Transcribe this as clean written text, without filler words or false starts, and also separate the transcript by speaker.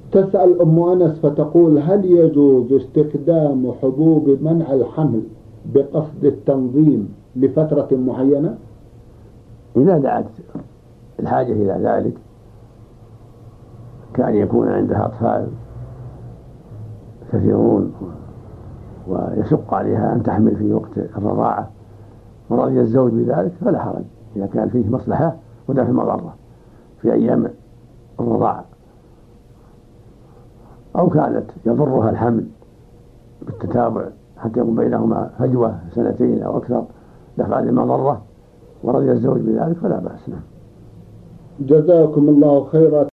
Speaker 1: تسأل أم أنس فتقول: هل يجوز استخدام حبوب منع الحمل بقصد التنظيم لفترة معينة؟
Speaker 2: إذا دعت الحاجة إلى ذلك، كأن يكون عندها أطفال كثيرون ويشق عليها أن تحمل في وقت الرضاعة ورضي الزوج بذلك فلا حرج، إذا كان فيه مصلحة ودفع مضرة في أيام الرضاعة، أو كانت يضرها الحمل بالتتابع حتى يكون بينهما فجوة 2 أو أكثر دفعا للمضرة ورضي الزوج بذلك فلا بأس.
Speaker 1: جزاكم الله خيرا.